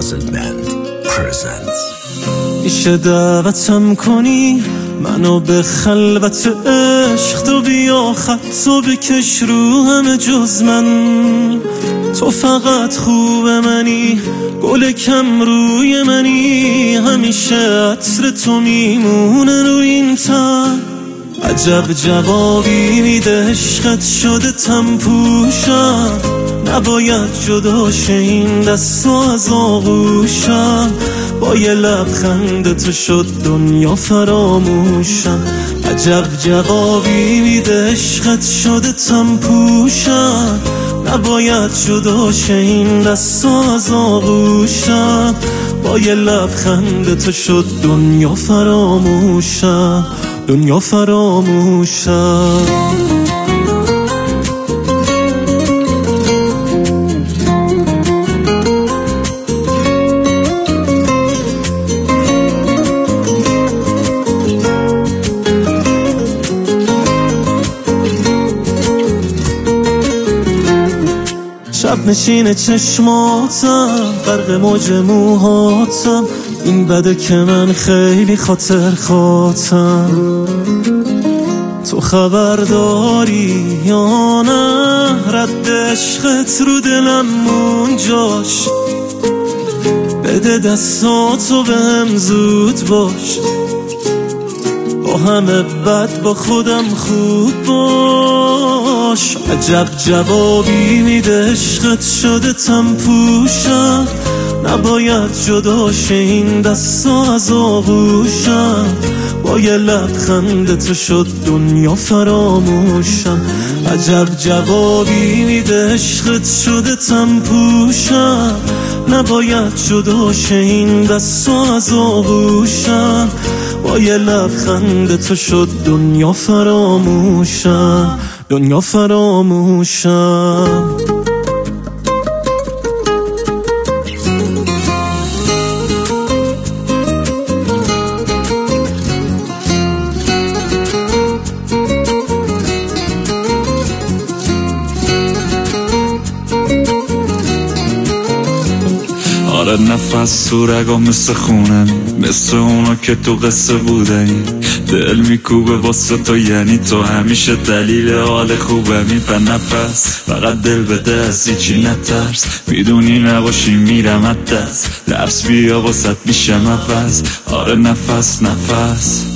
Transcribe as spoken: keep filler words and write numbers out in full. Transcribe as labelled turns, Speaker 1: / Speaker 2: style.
Speaker 1: Puzzle Band presents.
Speaker 2: میشه دعوتم کنی منو به خلوت عشق، تو بیا خطو بکش رو همه جز من. تو فقط خوب منی، گل کم روی منی، همیشه عطر تو میمونه روی این تن. عجب جوابی میده عشقت شده تم پوشم، نباید جدا شه این دست از آغوشم. با یه لبخند تو شد دنیا فراموشم. عجب جوابی میده عشقت شده تم پوشم، نباید جدا شه این دست از آغوشم. با یه لبخند تو شد دنیا فراموشم، دنیا فراموشم. شب نشین چشماتم، غرق موج موهاتم، این بده که من خیلی خاطر خاطم. تو خبر داری یا نه رد عشقت رو دلم اونجاش؟ بده دستاتو بهم زود باش، با همه بد با خودم خوب باش. عجب جوابی میده عشقت شده تم پوشم، نباید جدا شه این دستا از آغوشم. با یه لبخند تو شد دنیا فراموشم. عجب جوابی میده عشقت شده تم پوشم، نباید جدا شه این دستا از آغوشم. با یه لبخند تو شد دنیا فراموشم، دنیا فراموشم.
Speaker 3: آره نفس تو رگا مثل خونه، مثل اونا که تو قصه بوده. دل میکوبه واسه تو، یعنی تو همیشه دلیل حال خوبمی. به نفس فقط دل بده، از هیچی نترس، میدونی نباشی میرم از دست. لبس بیا واسط میشم عوض. آره نفس نفس